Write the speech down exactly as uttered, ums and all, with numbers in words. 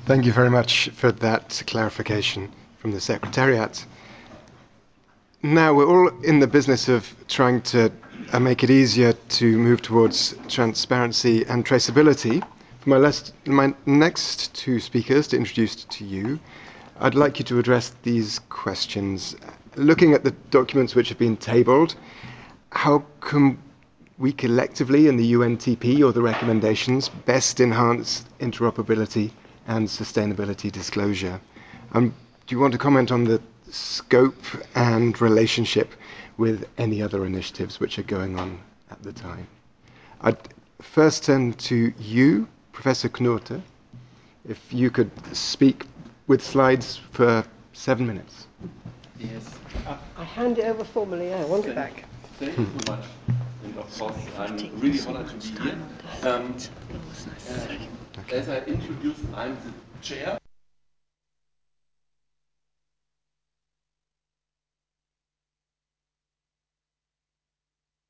Thank you very much for that clarification from the Secretariat. Now, we're all in the business of trying to uh, make it easier to move towards transparency and traceability. For my, last, my next two speakers to introduce to you, I'd like you to address these questions. Looking at the documents which have been tabled, how can we collectively in the U N T P or the recommendations best enhance interoperability and sustainability disclosure? Um, do you want to comment on the scope and relationship with any other initiatives which are going on at the time? I'd first turn to you, Professor Knorte, if you could speak with slides for seven minutes. Yes. I hand it over formally. I want it back. Thank you so much. And of course, I'm really honored to be here. Um, uh, as I introduced, I'm the chair